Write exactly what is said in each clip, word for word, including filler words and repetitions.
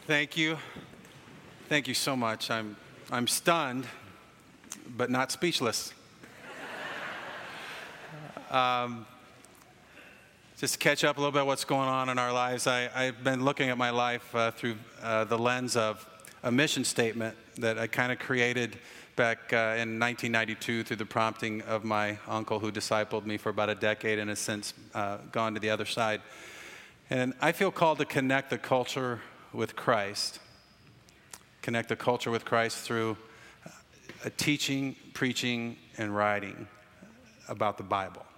Thank you. Thank you so much. I'm I'm stunned, but not speechless. um, just to catch up a little bit what's going on in our lives, I, I've been looking at my life uh, through uh, the lens of a mission statement that I kind of created back uh, in nineteen ninety-two through the prompting of my uncle who discipled me for about a decade and has since uh, gone to the other side. And I feel called to connect the culture with Christ, connect the culture with Christ through a teaching, preaching, and writing about the Bible.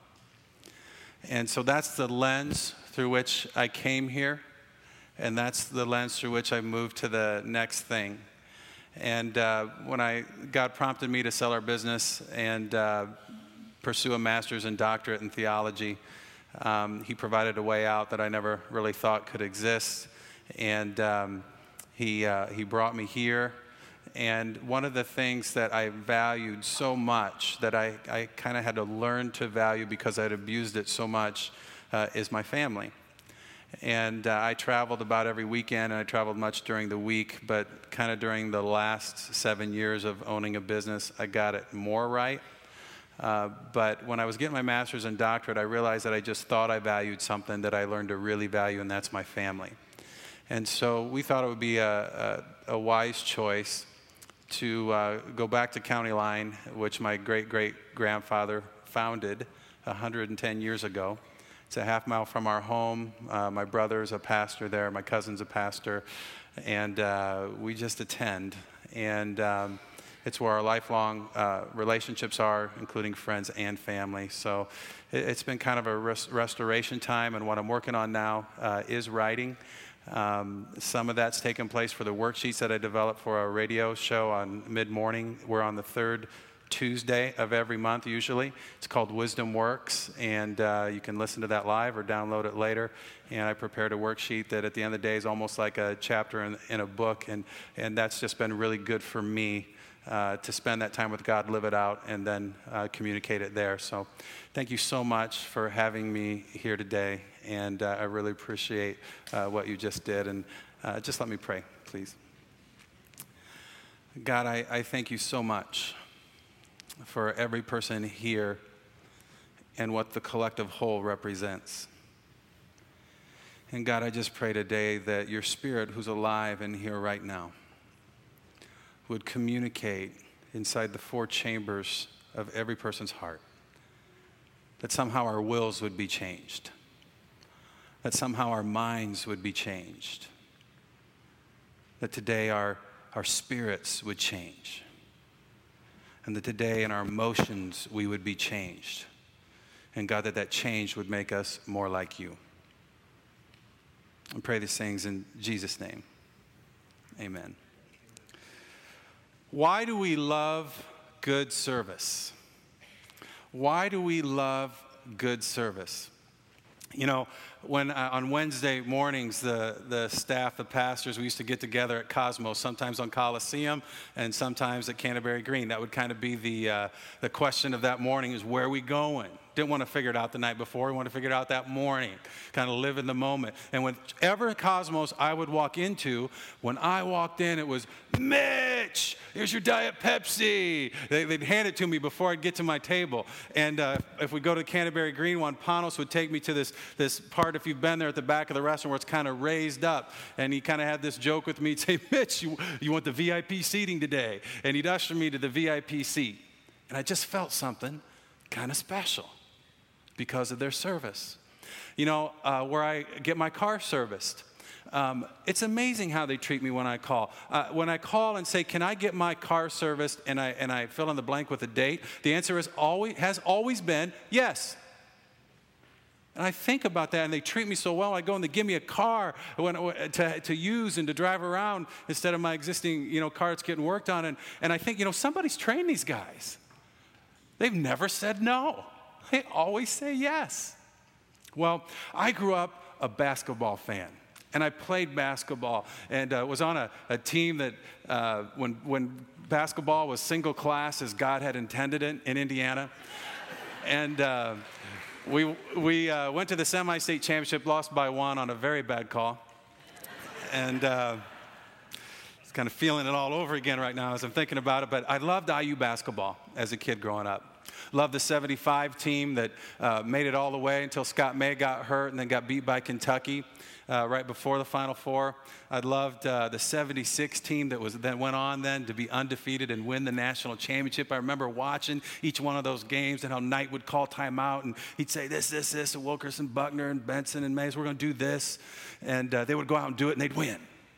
And so that's the lens through which I came here, and that's the lens through which I moved to the next thing. And uh, when I God prompted me to sell our business and uh, pursue a master's and doctorate in theology, um, he provided a way out that I never really thought could exist. And um, he uh, he brought me here. And one of the things that I valued so much that I, I kind of had to learn to value because I'd abused it so much uh, is my family. And uh, I traveled about every weekend, and I traveled much during the week, but kind of during the last seven years of owning a business, I got it more right. Uh, but when I was getting my master's and doctorate, I realized that I just thought I valued something that I learned to really value, and that's my family. And so we thought it would be a, a, a wise choice to uh, go back to County Line, which my great-great-grandfather founded one hundred ten years ago. It's a half mile from our home. Uh, my brother's a pastor there. My cousin's a pastor. And uh, we just attend. And um, it's where our lifelong uh, relationships are, including friends and family. So it, it's been kind of a res- restoration time. And what I'm working on now uh, is writing. Um, some of that's taken place for the worksheets that I developed for our radio show on mid-morning. We're on the third Tuesday of every month usually. It's called Wisdom Works, and uh, you can listen to that live or download it later. And I prepared a worksheet that at the end of the day is almost like a chapter in, in a book, and, and that's just been really good for me uh, to spend that time with God, live it out, and then uh, communicate it there. So thank you so much for having me here today, and uh, I really appreciate uh, what you just did. And uh, just let me pray, please. God, I, I thank you so much for every person here and what the collective whole represents. And God, I just pray today that your Spirit, who's alive and here right now, would communicate inside the four chambers of every person's heart, that somehow our wills would be changed, that somehow our minds would be changed, that today our, our spirits would change, and that today in our emotions we would be changed. And God, that that change would make us more like you. I pray these things in Jesus' name. Amen. Why do we love good service? Why do we love good service? You know, when uh, on Wednesday mornings, the, the staff, the pastors, we used to get together at Cosmos, sometimes on Coliseum and sometimes at Canterbury Green. That would kind of be the uh, the question of that morning is, where are we going? Didn't want to figure it out the night before. We wanted to figure it out that morning, kind of live in the moment. And whenever Cosmos I would walk into, when I walked in, it was, Mitch, here's your Diet Pepsi. They, they'd hand it to me before I'd get to my table. And uh, if we go to Canterbury Green one, Panos would take me to this, this part, if you've been there, at the back of the restaurant where it's kind of raised up. And he kind of had this joke with me. He'd say, Mitch, you, you want the V I P seating today? And he'd usher me to the V I P seat. And I just felt something kind of special because of their service. You know, uh, where I get my car serviced, um, it's amazing how they treat me when I call. Uh, when I call and say, can I get my car serviced, and I and I fill in the blank with a date, the answer is always has always been yes. And I think about that, and they treat me so well. I go and they give me a car when, to, to use and to drive around instead of my existing, you know, car that's getting worked on. And, and I think, you know, somebody's trained these guys. They've never said no. They always say yes. Well, I grew up a basketball fan, and I played basketball and uh, was on a, a team that uh, when, when basketball was single class as God had intended it in Indiana. And uh, we, we uh, went to the semi-state championship, lost by one on a very bad call. And uh, It's kind of feeling it all over again right now as I'm thinking about it. But I loved I U basketball as a kid growing up. Loved the seventy-five team that uh, made it all the way until Scott May got hurt and then got beat by Kentucky uh, right before the Final Four. I loved uh, the seventy-six team that was then went on then to be undefeated and win the national championship. I remember watching each one of those games and how Knight would call timeout and he'd say this, this, this, and Wilkerson, Buckner, and Benson and Mays, we're going to do this. And uh, they would go out and do it and they'd win.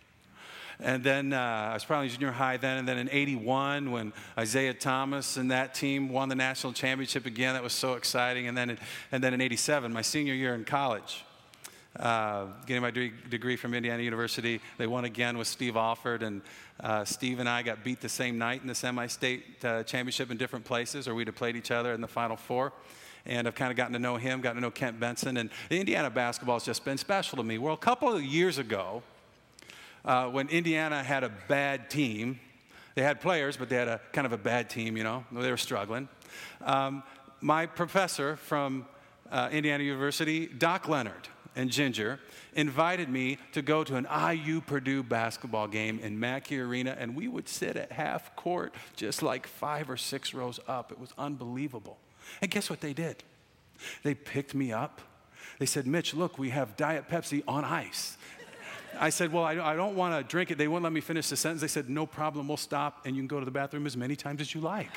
And then uh, I was probably in junior high then, and then in eighty-one when Isaiah Thomas and that team won the national championship again, that was so exciting. And then, in, and then in eighty-seven, my senior year in college, uh, getting my de- degree from Indiana University, they won again with Steve Alford, and uh, Steve and I got beat the same night in the semi-state uh, championship in different places, or we'd have played each other in the Final Four. And I've kind of gotten to know him, gotten to know Kent Benson, and the Indiana basketball has just been special to me. Well, a couple of years ago, Uh, when Indiana had a bad team, they had players, but they had a kind of a bad team, you know, they were struggling. Um, my professor from uh, Indiana University, Doc Leonard and Ginger, invited me to go to an I U Purdue basketball game in Mackey Arena, and we would sit at half court just like five or six rows up. It was unbelievable. And guess what they did? They picked me up. They said, Mitch, look, we have Diet Pepsi on ice. I said, well, I, I don't want to drink it. They wouldn't let me finish the sentence. They said, no problem, we'll stop, and you can go to the bathroom as many times as you like.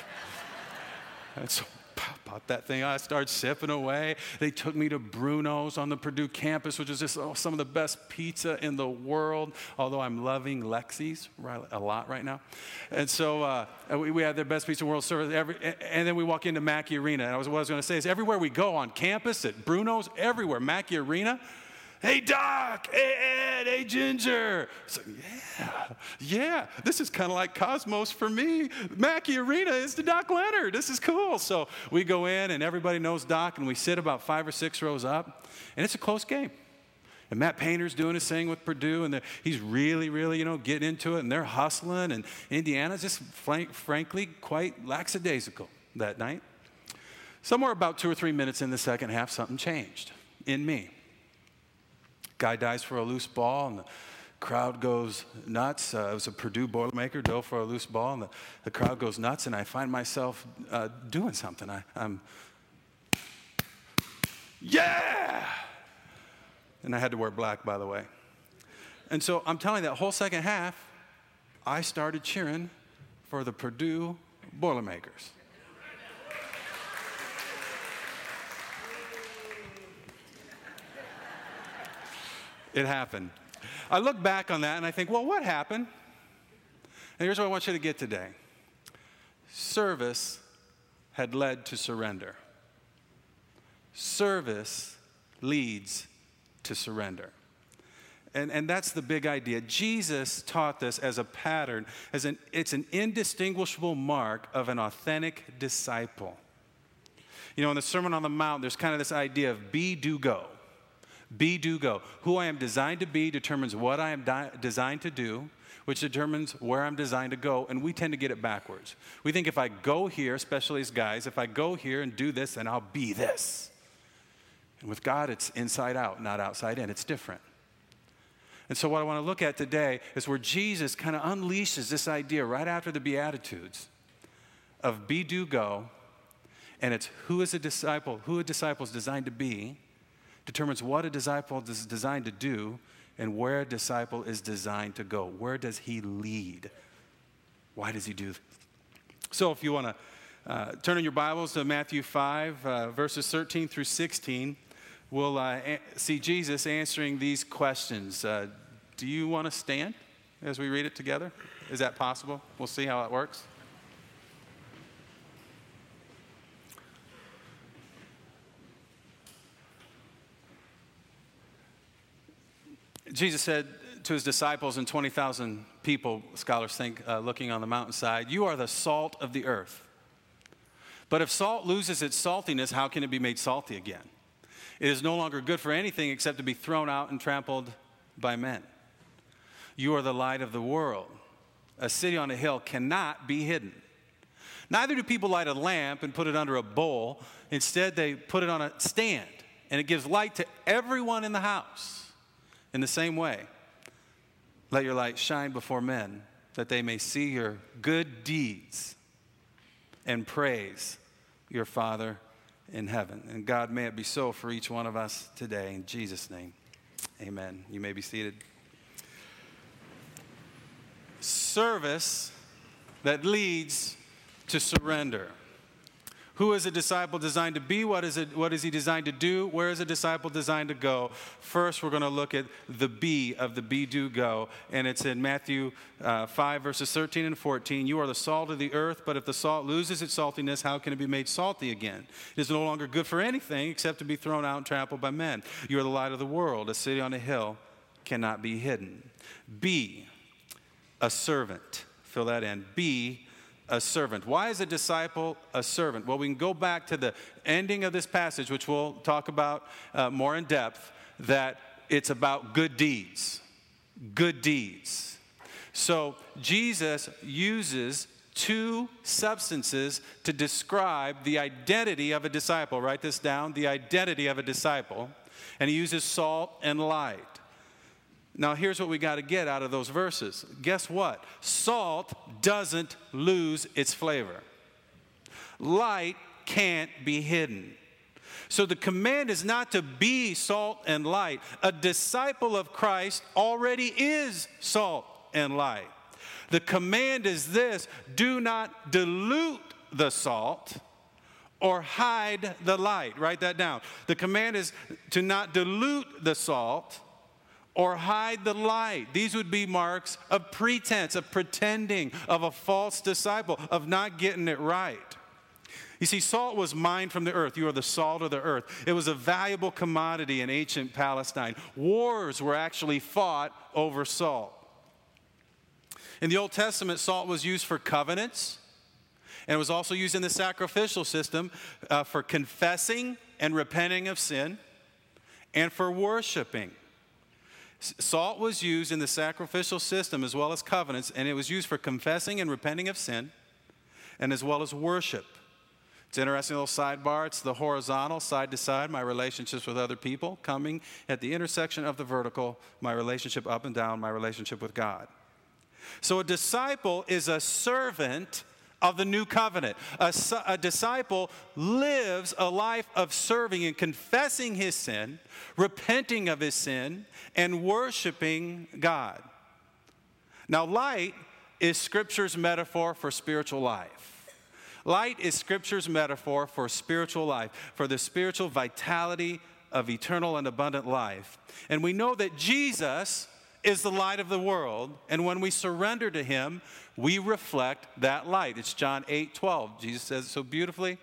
And so popped that thing out. I started sipping away. They took me to Bruno's on the Purdue campus, which is just oh, some of the best pizza in the world, although I'm loving Lexi's right, a lot right now. And so uh, we, we had their best pizza in the world service. Every, and then we walk into Mackey Arena. And I was, what I was going to say is everywhere we go on campus, at Bruno's, everywhere, Mackey Arena, hey, Doc, hey, Ed, hey, Ginger. So, yeah, yeah, this is kind of like Cosmos for me. Mackey Arena is the Doc Leonard. This is cool. So we go in, and everybody knows Doc, and we sit about five or six rows up, and it's a close game. And Matt Painter's doing his thing with Purdue, and he's really, really, you know, getting into it, and they're hustling, and Indiana's just, frank, frankly, quite lackadaisical that night. Somewhere about two or three minutes in the second half, something changed in me. Guy dives for a loose ball, and the crowd goes nuts. Uh, it was a Purdue Boilermaker, dove for a loose ball, and the, the crowd goes nuts, and I find myself uh, doing something. I, I'm, yeah! And I had to wear black, by the way. And so I'm telling you, that whole second half, I started cheering for the Purdue Boilermakers. It happened. I look back on that and I think, well, what happened? And here's what I want you to get today. Service had led to surrender. Service leads to surrender. And, and that's the big idea. Jesus taught this as a pattern, as an, it's an indistinguishable mark of an authentic disciple. You know, in the Sermon on the Mount, there's kind of this idea of be, do, go. Be, do, go. Who I am designed to be determines what I am di- designed to do, which determines where I'm designed to go, and we tend to get it backwards. We think if I go here, especially as guys, if I go here and do this, then I'll be this. And with God, it's inside out, not outside in. It's different. And so what I want to look at today is where Jesus kind of unleashes this idea right after the Beatitudes of be, do, go, and it's who is a disciple, who a disciple is designed to be, determines what a disciple is designed to do, and where a disciple is designed to go. Where does he lead? Why does he do? So if you want to uh, turn in your Bibles to Matthew five, uh, verses thirteen through sixteen, we'll uh, a- see Jesus answering these questions. Uh, do you want to stand as we read it together? Is that possible? We'll see how it works. Jesus said to his disciples and twenty thousand people, scholars think, uh, looking on the mountainside, you are the salt of the earth. But if salt loses its saltiness, how can it be made salty again? It is no longer good for anything except to be thrown out and trampled by men. You are the light of the world. A city on a hill cannot be hidden. Neither do people light a lamp and put it under a bowl. Instead, they put it on a stand, and it gives light to everyone in the house. In the same way, let your light shine before men that they may see your good deeds and praise your Father in heaven. And God, may it be so for each one of us today. In Jesus' name, amen. You may be seated. Service that leads to surrender. Who is a disciple designed to be? What is it? What is he designed to do? Where is a disciple designed to go? First, we're going to look at the B of the be, do, go. And it's in Matthew uh, five, verses thirteen and fourteen. You are the salt of the earth, but if the salt loses its saltiness, how can it be made salty again? It is no longer good for anything except to be thrown out and trampled by men. You are the light of the world. A city on a hill cannot be hidden. B, a servant. Fill that in. B, a servant. Why is a disciple a servant? Well, we can go back to the ending of this passage, which we'll talk about uh, more in depth, that it's about good deeds. Good deeds. So Jesus uses two substances to describe the identity of a disciple. Write this down, the identity of a disciple. And he uses salt and light. Now, here's what we got to get out of those verses. Guess what? Salt doesn't lose its flavor. Light can't be hidden. So the command is not to be salt and light. A disciple of Christ already is salt and light. The command is this: do not dilute the salt or hide the light. Write that down. The command is to not dilute the salt or hide the light. These would be marks of pretense, of pretending, of a false disciple, of not getting it right. You see, salt was mined from the earth. You are the salt of the earth. It was a valuable commodity in ancient Palestine. Wars were actually fought over salt. In the Old Testament, salt was used for covenants, and it was also used in the sacrificial system uh, for confessing and repenting of sin, and for worshiping. Salt was used in the sacrificial system as well as covenants, and it was used for confessing and repenting of sin, and as well as worship. It's an interesting little sidebar. It's the horizontal, side to side, my relationships with other people, coming at the intersection of the vertical, my relationship up and down, my relationship with God. So a disciple is a servant of the new covenant. A, a disciple lives a life of serving and confessing his sin, repenting of his sin, and worshiping God. Now, light is Scripture's metaphor for spiritual life. Light is Scripture's metaphor for spiritual life, for the spiritual vitality of eternal and abundant life. And we know that Jesus is the light of the world, and when we surrender to him, we reflect that light. It's John eight twelve. Jesus says it so beautifully.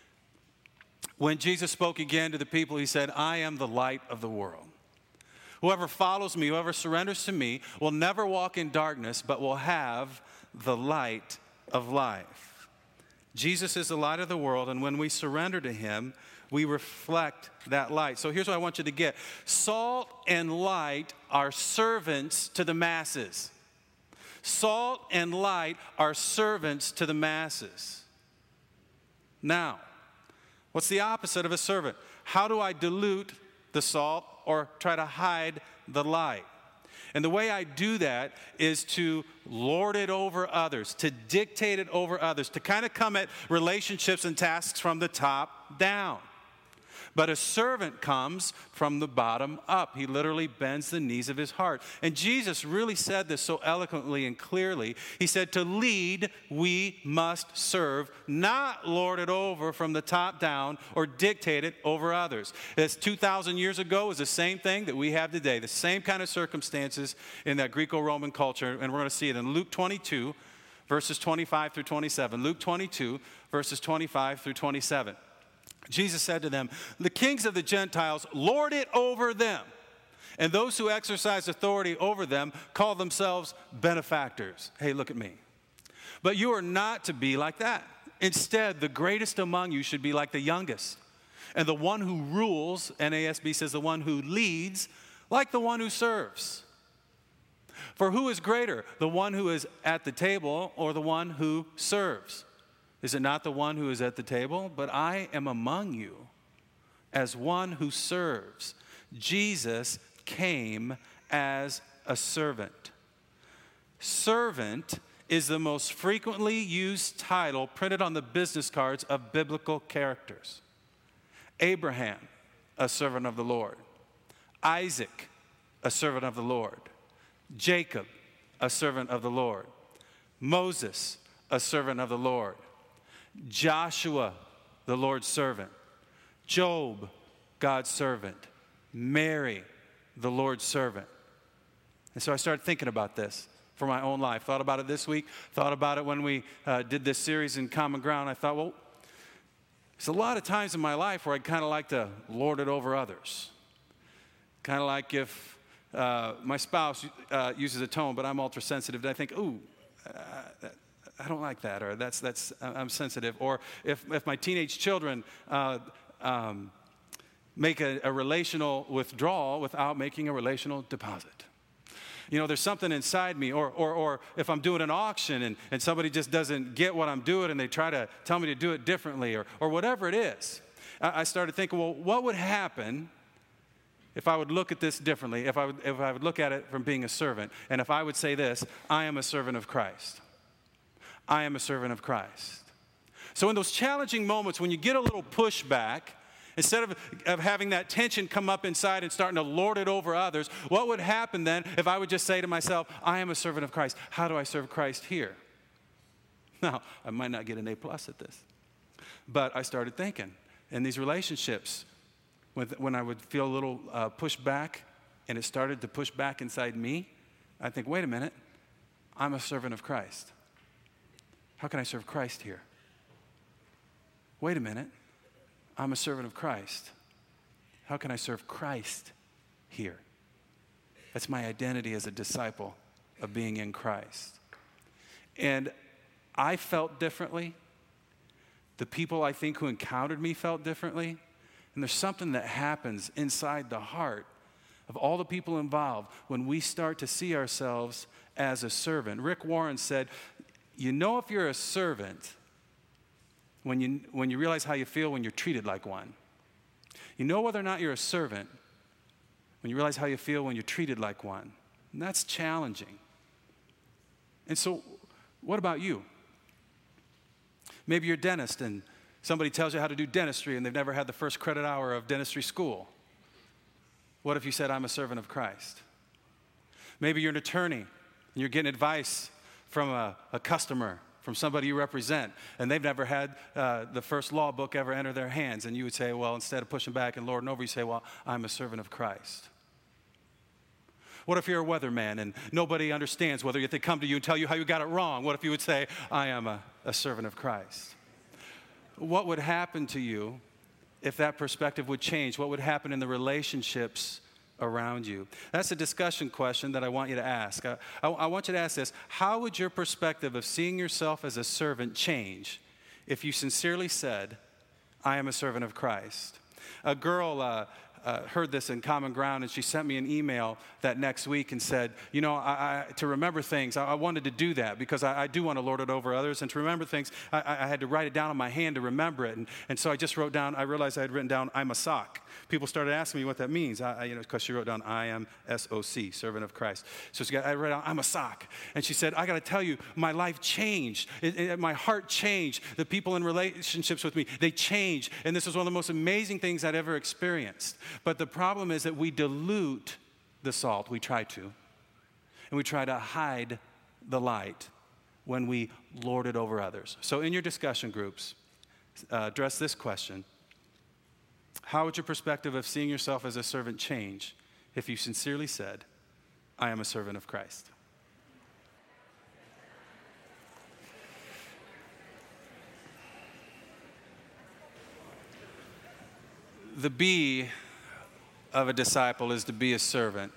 When Jesus spoke again to the people, he said, I am the light of the world. Whoever follows me, whoever surrenders to me, will never walk in darkness, but will have the light of life. Jesus is the light of the world, and when we surrender to him, we reflect that light. So here's what I want you to get. Salt and light are servants to the masses. Salt and light are servants to the masses. Now, what's the opposite of a servant? How do I dilute the salt or try to hide the light? And the way I do that is to lord it over others, to dictate it over others, to kind of come at relationships and tasks from the top down. But a servant comes from the bottom up. He literally bends the knees of his heart. And Jesus really said this so eloquently and clearly. He said, to lead, we must serve, not lord it over from the top down or dictate it over others. This two thousand years ago is the same thing that we have today, the same kind of circumstances in that Greco-Roman culture. And we're going to see it in Luke twenty-two, verses twenty-five through twenty-seven. Luke twenty-two, verses twenty-five through twenty-seven. Jesus said to them, the kings of the Gentiles lord it over them, and those who exercise authority over them call themselves benefactors. Hey, look at me. But you are not to be like that. Instead, the greatest among you should be like the youngest, and the one who rules, N A S B says, the one who leads, like the one who serves. For who is greater, the one who is at the table or the one who serves? Is it not the one who is at the table? But I am among you as one who serves. Jesus came as a servant. Servant is the most frequently used title printed on the business cards of biblical characters. Abraham, a servant of the Lord. Isaac, a servant of the Lord. Jacob, a servant of the Lord. Moses, a servant of the Lord. Joshua, the Lord's servant. Job, God's servant. Mary, the Lord's servant. And so I started thinking about this for my own life. Thought about it this week. Thought about it when we uh, did this series in Common Ground. I thought, well, there's a lot of times in my life where I'd kind of like to lord it over others. Kind of like if uh, my spouse uh, uses a tone, but I'm ultra sensitive, and I think, ooh, uh, I don't like that, or that's that's I'm sensitive. Or if if my teenage children uh, um, make a, a relational withdrawal without making a relational deposit. You know, there's something inside me, or or or if I'm doing an auction and, and somebody just doesn't get what I'm doing and they try to tell me to do it differently, or or whatever it is. I, I started thinking, well, what would happen if I would look at this differently, if I would if I would look at it from being a servant, and if I would say this, I am a servant of Christ. I am a servant of Christ. So in those challenging moments when you get a little pushback, instead of, of having that tension come up inside and starting to lord it over others, what would happen then if I would just say to myself, I am a servant of Christ. How do I serve Christ here? Now, I might not get an A plus at this. But I started thinking, in these relationships, with, when I would feel a little uh, pushback and it started to push back inside me, I think, wait a minute, I'm a servant of Christ. How can I serve Christ here? Wait a minute. I'm a servant of Christ. How can I serve Christ here? That's my identity as a disciple of being in Christ. And I felt differently. The people I think who encountered me felt differently. And there's something that happens inside the heart of all the people involved when we start to see ourselves as a servant. Rick Warren said, you know if you're a servant when you, when you realize how you feel when you're treated like one. You know whether or not you're a servant when you realize how you feel when you're treated like one. And that's challenging. And so, what about you? Maybe you're a dentist and somebody tells you how to do dentistry and they've never had the first credit hour of dentistry school. What if you said, I'm a servant of Christ? Maybe you're an attorney and you're getting advice from a, a customer, from somebody you represent, and they've never had uh, the first law book ever enter their hands, and you would say, well, instead of pushing back and lording over, you say, well, I'm a servant of Christ. What if you're a weatherman and nobody understands whether if they come to you and tell you how you got it wrong? What if you would say, I am a, a servant of Christ? What would happen to you if that perspective would change? What would happen in the relationships around you? That's a discussion question that I want you to ask. I, I, I want you to ask this. How would your perspective of seeing yourself as a servant change if you sincerely said, I am a servant of Christ? A girl uh, uh, heard this in Common Ground, and she sent me an email that next week and said, you know, I, I, to remember things, I, I wanted to do that because I, I do want to lord it over others. And to remember things, I, I had to write it down on my hand to remember it. And, and so I just wrote down, I realized I had written down, I'm a sock. People started asking me what that means, I, I, you know, because she wrote down, I am S O C, servant of Christ. So she got, I wrote down, I'm a sock. And she said, I got to tell you, my life changed. It, it, my heart changed. The people in relationships with me, they changed. And this was one of the most amazing things I'd ever experienced. But the problem is that we dilute the salt. We try to. And we try to hide the light when we lord it over others. So in your discussion groups, uh, address this question. How would your perspective of seeing yourself as a servant change if you sincerely said, I am a servant of Christ? The B of a disciple is to be a servant.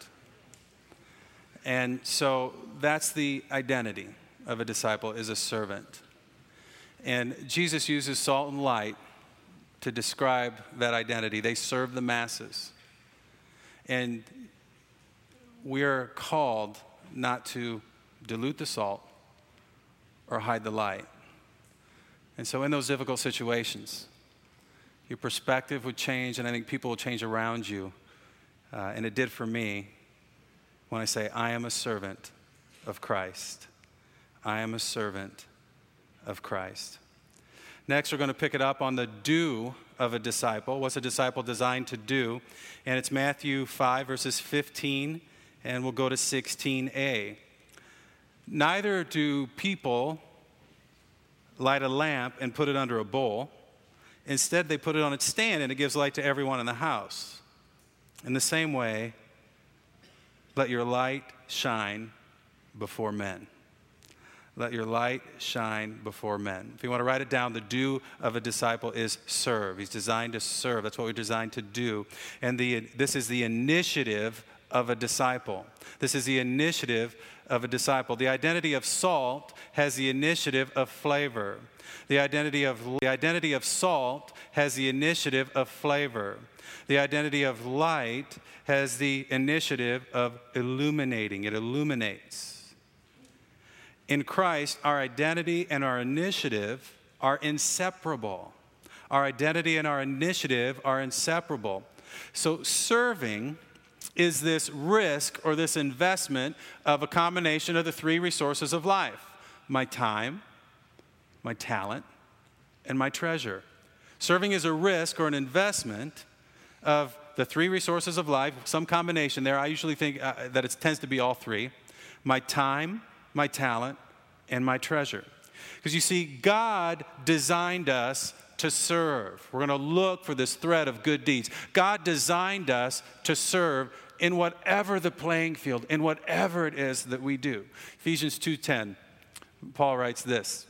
And so that's the identity of a disciple, is a servant. And Jesus uses salt and light to describe that identity. They serve the masses. And we're called not to dilute the salt or hide the light. And so in those difficult situations, your perspective would change, and I think people will change around you. Uh, and it did for me when I say, I am a servant of Christ. I am a servant of Christ. Next, we're going to pick it up on the do of a disciple. What's a disciple designed to do? And it's Matthew five, verses fifteen, and we'll go to sixteen a. Neither do people light a lamp and put it under a bowl. Instead, they put it on its stand, and it gives light to everyone in the house. In the same way, let your light shine before men. Let your light shine before men. If you want to write it down, the do of a disciple is serve. He's designed to serve. That's what we're designed to do. And the, this is the initiative of a disciple. This is the initiative of a disciple. The identity of salt has the initiative of flavor. The identity of, the identity of salt has the initiative of flavor. The identity of light has the initiative of illuminating. It illuminates. In Christ, our identity and our initiative are inseparable. Our identity and our initiative are inseparable. So serving is this risk or this investment of a combination of the three resources of life: my time, my talent, and my treasure. Serving is a risk or an investment of the three resources of life, some combination there. I usually think uh, that it tends to be all three: my time, my talent, and my treasure. Because you see, God designed us to serve. We're going to look for this thread of good deeds. God designed us to serve in whatever the playing field, in whatever it is that we do. Ephesians two ten, Paul writes this: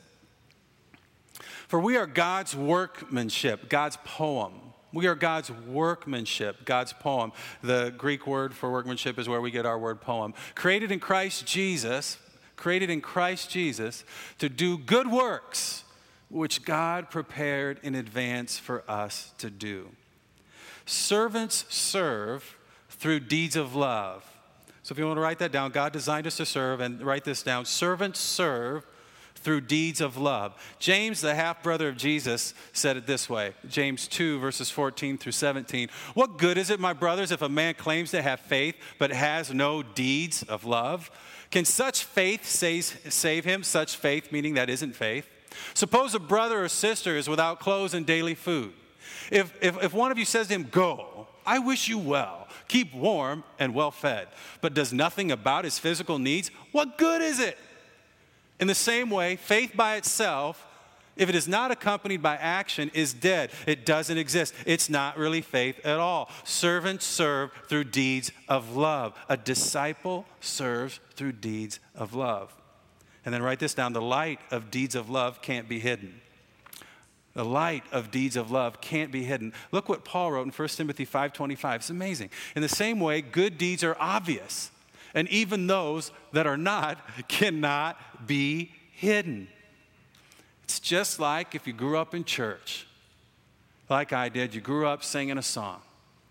for we are God's workmanship, God's poem. We are God's workmanship, God's poem. The Greek word for workmanship is where we get our word poem. Created in Christ Jesus, created in Christ Jesus to do good works, which God prepared in advance for us to do. Servants serve through deeds of love. So if you want to write that down, God designed us to serve, and write this down. Servants serve through deeds of love. James, the half-brother of Jesus, said it this way. James two, verses fourteen through seventeen. What good is it, my brothers, if a man claims to have faith but has no deeds of love? Can such faith save him? Such faith, meaning that isn't faith. Suppose a brother or sister is without clothes and daily food. If, if, if one of you says to him, go, I wish you well, keep warm and well fed, but does nothing about his physical needs, what good is it? In the same way, faith by itself, if it is not accompanied by action, is dead. It doesn't exist. It's not really faith at all. Servants serve through deeds of love. A disciple serves through deeds of love. And then write this down. The light of deeds of love can't be hidden. The light of deeds of love can't be hidden. Look what Paul wrote in First Timothy five twenty-five. It's amazing. In the same way, good deeds are obvious, and even those that are not cannot be hidden. It's just like if you grew up in church, like I did. You grew up singing a song.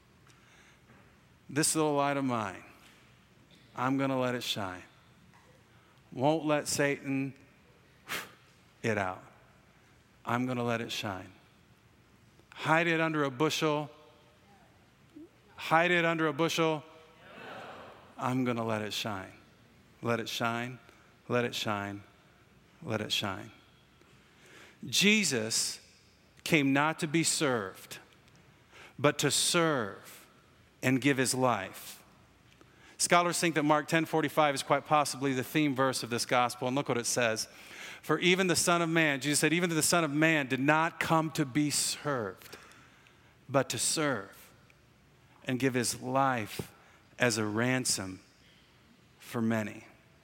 This little light of mine, I'm going to let it shine. Won't let Satan it out. I'm going to let it shine. Hide it under a bushel. Hide it under a bushel. I'm going to let it shine. Let it shine. Let it shine. Let it shine. Jesus came not to be served, but to serve and give his life. Scholars think that Mark ten forty-five is quite possibly the theme verse of this gospel. And look what it says. For even the Son of Man, Jesus said, even the Son of Man did not come to be served, but to serve and give his life as a ransom for many.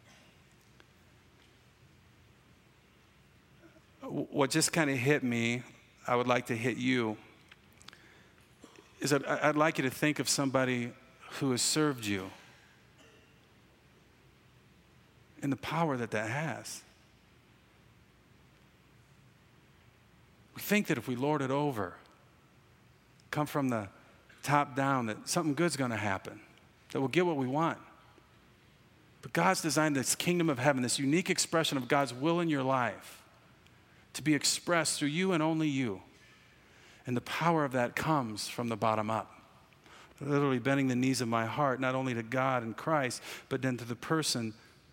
What just kind of hit me, I would like to hit you, is that I'd like you to think of somebody who has served you and the power that that has. We think that if we lord it over, come from the top down, that something good's going to happen, that we'll get what we want. But God's designed this kingdom of heaven, this unique expression of God's will in your life, to be expressed through you and only you. And the power of that comes from the bottom up. Literally bending the knees of my heart, not only to God and Christ, but then to the person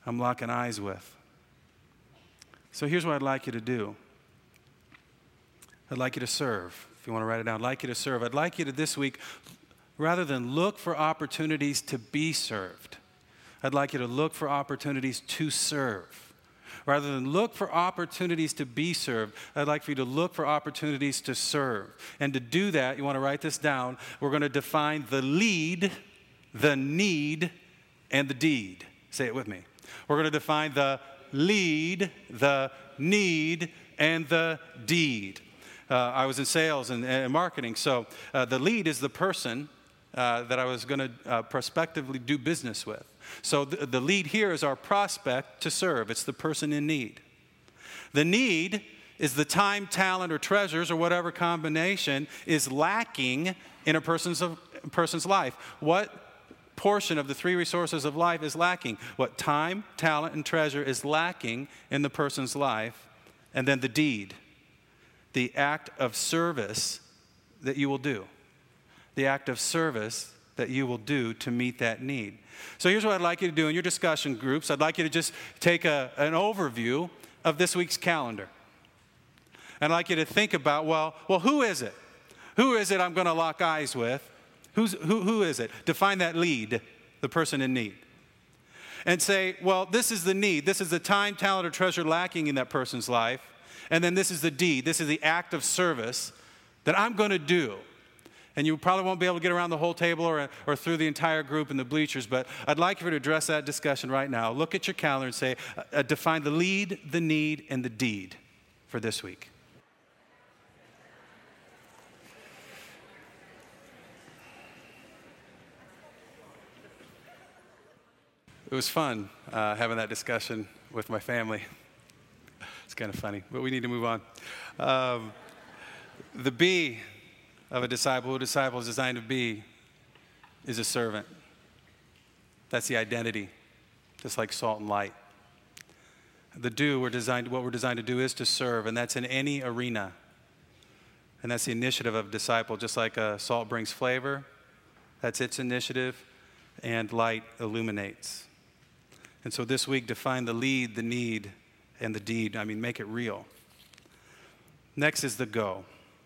I'm locking eyes with. So here's what I'd like you to do. I'd like you to serve. If you want to write it down, I'd like you to serve. I'd like you to this week, rather than look for opportunities to be served, I'd like you to look for opportunities to serve. Rather than look for opportunities to be served, I'd like for you to look for opportunities to serve. And to do that, you want to write this down. We're going to define the lead, the need, and the deed. Say it with me. We're going to define the lead, the need, and the deed. Uh, I was in sales and, and marketing, so uh, the lead is the person uh, that I was going to uh, prospectively do business with. So the, the lead here is our prospect to serve. It's the person in need. The need is the time, talent, or treasures, or whatever combination is lacking in a person's, a person's life. What portion of the three resources of life is lacking? What time, talent, and treasure is lacking in the person's life? And then the deed, the act of service that you will do. The act of service that you will do to meet that need. So here's what I'd like you to do in your discussion groups. I'd like you to just take a, an overview of this week's calendar. I'd like you to think about, well, well, who is it? Who is it I'm going to lock eyes with? Who's, who, who is it? Define that lead, the person in need. And say, well, this is the need. This is the time, talent, or treasure lacking in that person's life. And then this is the deed. This is the act of service that I'm going to do. And you probably won't be able to get around the whole table or, or through the entire group in the bleachers, but I'd like you to address that discussion right now. Look at your calendar and say, uh, define the lead, the need, and the deed for this week. It was fun uh, having that discussion with my family. It's kind of funny, but we need to move on. Um, the B of a disciple, who a disciple is designed to be, is a servant. That's the identity, just like salt and light. The do, we're designed, what we're designed to do is to serve, and that's in any arena. And that's the initiative of a disciple, just like a salt brings flavor, that's its initiative, and light illuminates. And so this week, define the lead, the need, and the deed. I mean, make it real. Next is the go.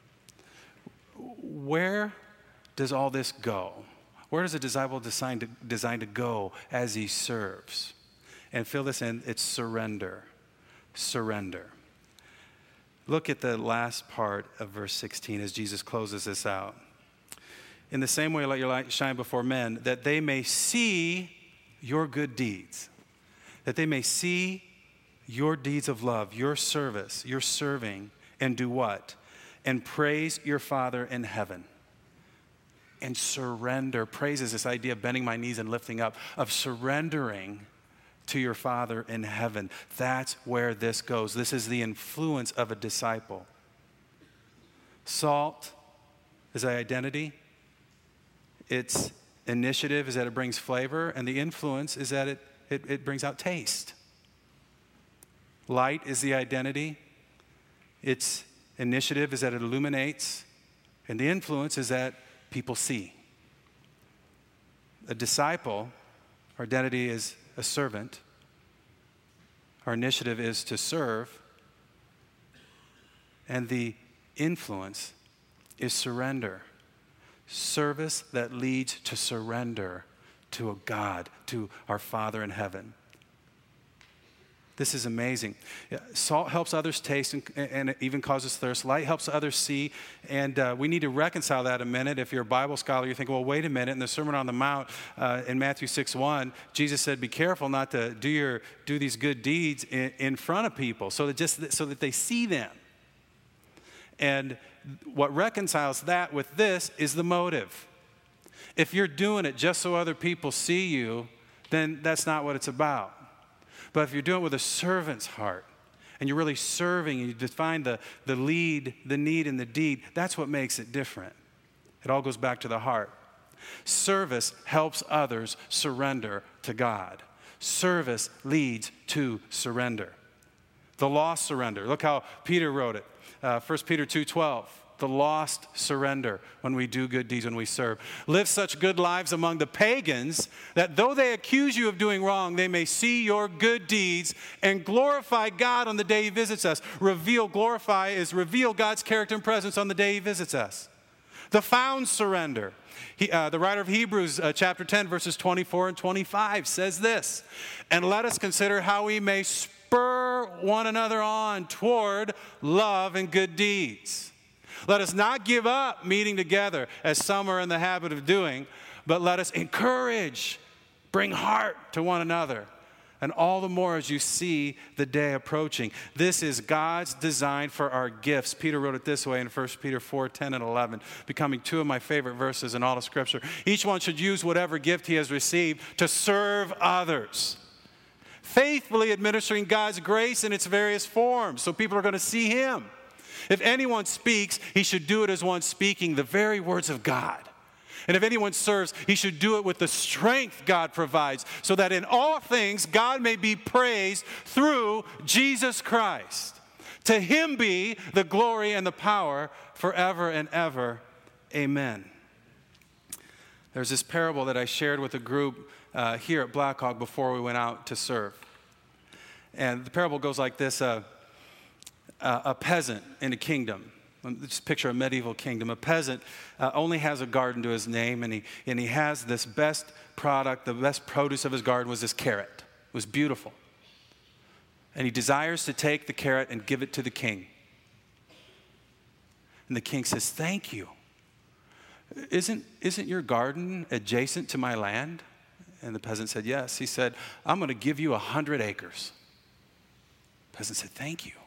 Where does all this go? Where does a disciple designed to, designed to go as he serves? And fill this in, it's surrender. Surrender. Look at the last part of verse sixteen as Jesus closes this out. In the same way, let your light shine before men, that they may see your good deeds. That they may see your deeds of love, your service, your serving, and do what? And praise your Father in heaven. And surrender. Praise is this idea of bending my knees and lifting up, of surrendering to your Father in heaven. That's where this goes. This is the influence of a disciple. Salt is identity. Its initiative is that it brings flavor, and the influence is that it, it, it brings out taste. Light is the identity. Its initiative is that it illuminates, and the influence is that people see. A disciple, our identity is a servant. Our initiative is to serve, and the influence is surrender. Service that leads to surrender to a God, to our Father in heaven. This is amazing. Salt helps others taste and, and it even causes thirst. Light helps others see. And uh, we need to reconcile that a minute. If you're a Bible scholar, you think, well, wait a minute. In the Sermon on the Mount uh, in Matthew six one, Jesus said, be careful not to do your do these good deeds in, in front of people so that, just, so that they see them. And what reconciles that with this is the motive. If you're doing it just so other people see you, then that's not what it's about. But if you're doing it with a servant's heart, and you're really serving, and you define the, the lead, the need, and the deed, that's what makes it different. It all goes back to the heart. Service helps others surrender to God. Service leads to surrender. The lost surrender. Look how Peter wrote it. Uh, First Peter two twelve. The lost surrender when we do good deeds, when we serve. Live such good lives among the pagans that though they accuse you of doing wrong, they may see your good deeds and glorify God on the day he visits us. Reveal, glorify is reveal God's character and presence on the day he visits us. The found surrender. He, uh, the writer of Hebrews uh, chapter ten, verses twenty-four and twenty-five says this, and let us consider how we may spur one another on toward love and good deeds. Let us not give up meeting together as some are in the habit of doing, but let us encourage, bring heart to one another. And all the more as you see the day approaching. This is God's design for our gifts. Peter wrote it this way in First Peter four, ten and eleven, becoming two of my favorite verses in all of Scripture. Each one should use whatever gift he has received to serve others, faithfully administering God's grace in its various forms, so people are going to see him. If anyone speaks, he should do it as one speaking the very words of God. And if anyone serves, he should do it with the strength God provides, so that in all things God may be praised through Jesus Christ. To him be the glory and the power forever and ever. Amen. There's this parable that I shared with a group uh, here at Blackhawk before we went out to serve. And the parable goes like this. Uh, uh, a peasant in a kingdom. Just picture a medieval kingdom. A peasant uh, only has a garden to his name, and he, and he has this best product, the best produce of his garden was this carrot. It was beautiful. And he desires to take the carrot and give it to the king. And the king says, thank you. Isn't, isn't your garden adjacent to my land? And the peasant said, yes. He said, I'm going to give you a hundred acres. The peasant said, thank you.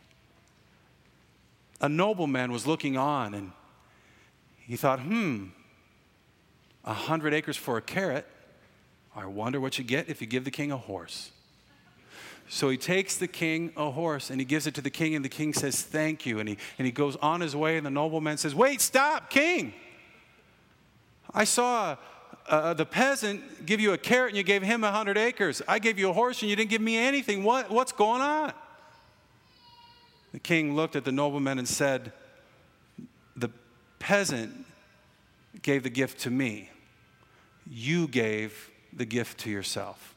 A nobleman was looking on, and he thought, hmm, a hundred acres for a carrot. I wonder what you get if you give the king a horse. So he takes the king a horse, and he gives it to the king, and the king says, thank you. And he, and he goes on his way, and the nobleman says, wait, stop, king. I saw uh, the peasant give you a carrot, and you gave him a hundred acres. I gave you a horse, and you didn't give me anything. What, what's going on? The king looked at the nobleman and said, the peasant gave the gift to me. You gave the gift to yourself.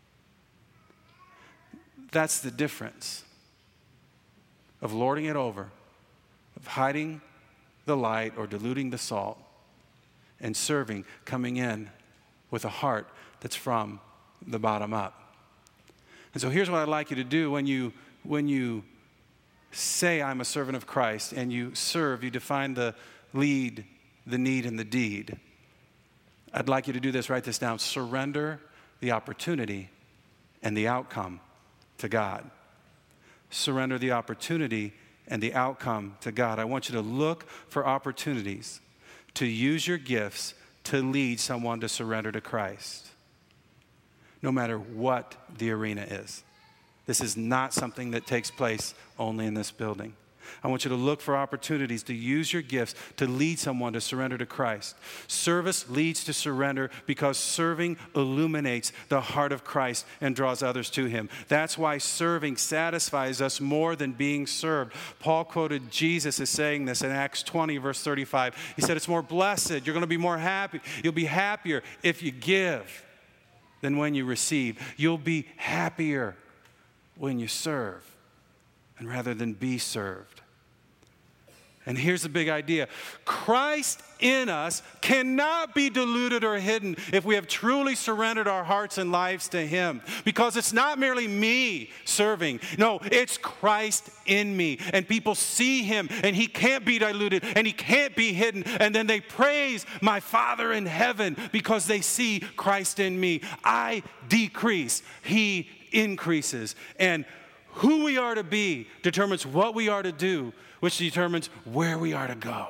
That's the difference of lording it over, of hiding the light or diluting the salt, and serving, coming in with a heart that's from the bottom up. And so here's what I'd like you to do when you, when you say I'm a servant of Christ and you serve, you define the lead, the need, and the deed. I'd like you to do this, write this down. Surrender the opportunity and the outcome to God. Surrender the opportunity and the outcome to God. I want you to look for opportunities to use your gifts to lead someone to surrender to Christ, no matter what the arena is. This is not something that takes place only in this building. I want you to look for opportunities to use your gifts to lead someone to surrender to Christ. Service leads to surrender because serving illuminates the heart of Christ and draws others to him. That's why serving satisfies us more than being served. Paul quoted Jesus as saying this in Acts twenty, verse thirty-five. He said, it's more blessed. You're going to be more happy. You'll be happier if you give than when you receive. You'll be happier when you serve, and rather than be served. And here's the big idea. Christ in us cannot be diluted or hidden if we have truly surrendered our hearts and lives to him. Because it's not merely me serving. No, it's Christ in me. And people see him, and he can't be diluted, and he can't be hidden. And then they praise my Father in heaven because they see Christ in me. I decrease, he increases. And who we are to be determines what we are to do, which determines where we are to go.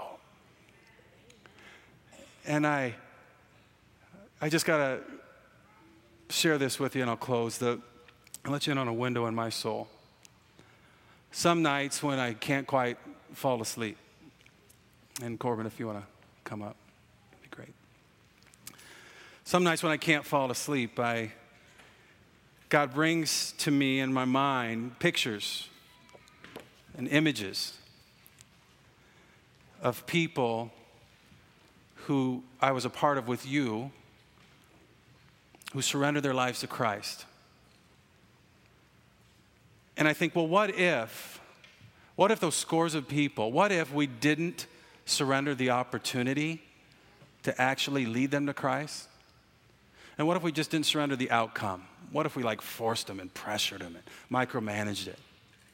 And I I just got to share this with you, and I'll close. The, I'll let you in on a window in my soul. Some nights when I can't quite fall asleep, and Corbin, if you want to come up, that'd be great. Some nights when I can't fall asleep, I God brings to me in my mind pictures and images of people who I was a part of with you, who surrendered their lives to Christ. And I think, well, what if, what if those scores of people, what if we didn't surrender the opportunity to actually lead them to Christ? And what if we just didn't surrender the outcome? What if we like forced them and pressured them and micromanaged it?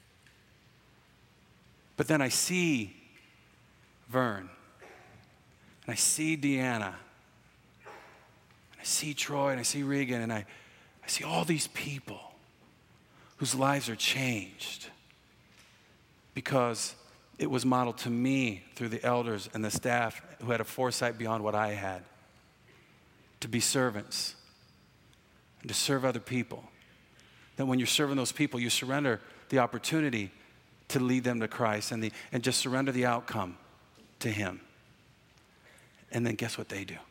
But then I see Vern, and I see Deanna, and I see Troy, and I see Regan, and I, I see all these people whose lives are changed because it was modeled to me through the elders and the staff who had a foresight beyond what I had to be servants and to serve other people. That when you're serving those people, you surrender the opportunity to lead them to Christ and, the, and just surrender the outcome to Him. And then guess what they do?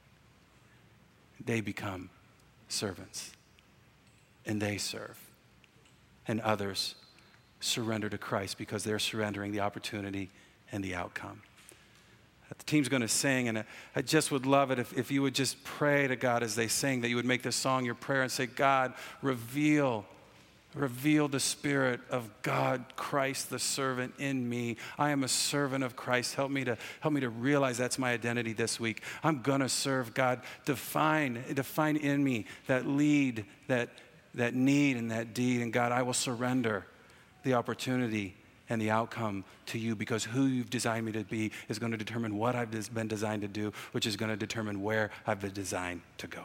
They become servants and they serve. And others surrender to Christ because they're surrendering the opportunity and the outcome. The team's going to sing, and I just would love it if, if you would just pray to God as they sing, that you would make this song your prayer and say, God, reveal, reveal the Spirit of God, Christ, the servant in me. I am a servant of Christ. Help me to, help me to realize that's my identity this week. I'm going to serve God. Define, define in me that lead, that, that need, and that deed. And God, I will surrender the opportunity and the outcome to you, because who you've designed me to be is going to determine what I've been designed to do, which is going to determine where I've been designed to go.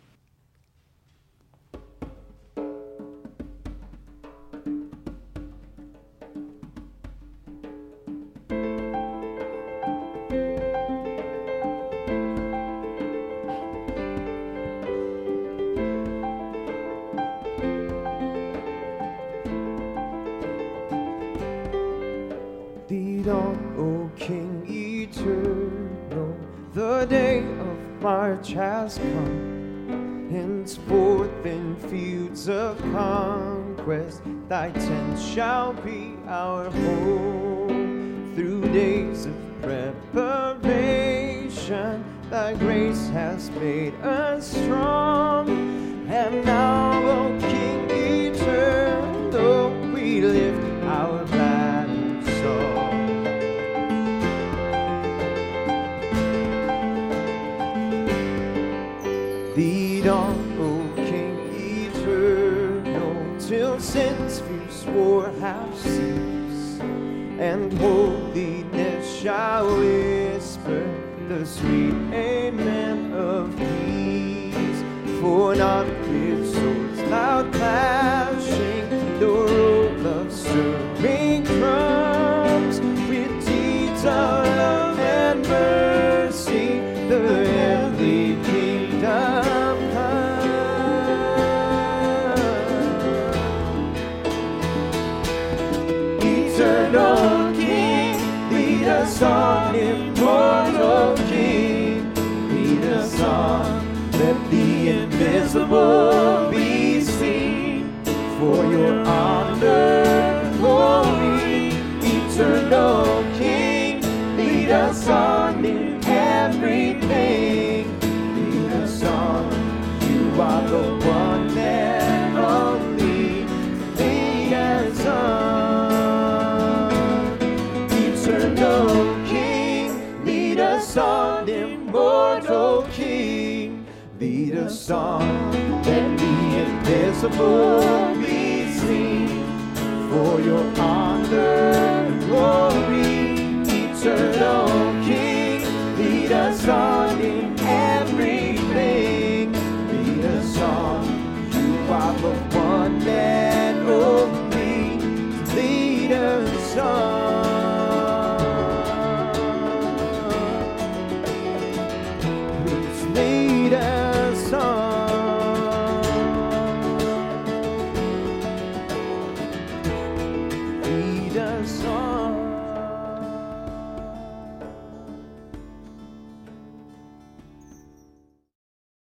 Lead on, O King eternal, the day of March has come. Henceforth in fields of conquest, thy tent shall be our home. Through days of preparation, thy grace has made us strong. And now, O King eternal, we lift our battle song. Lead on, O King eternal, till sin's fierce war have ceased, and holiness shall whisper the sweet amen of peace. For not with swords loud clashing, the roll of stirring drums, with deeds of love and mercy, the heavenly kingdom comes. Eternal King, lead us on, immortal King, lead us on. Let the invisible be seen, for your honor, glory. Eternal King, lead us on in everything. Lead us on, you are the one and only. Lead us on. Eternal King, lead us on, immortal King. Lead us on, let the invisible be seen, for your honor and glory. Eternal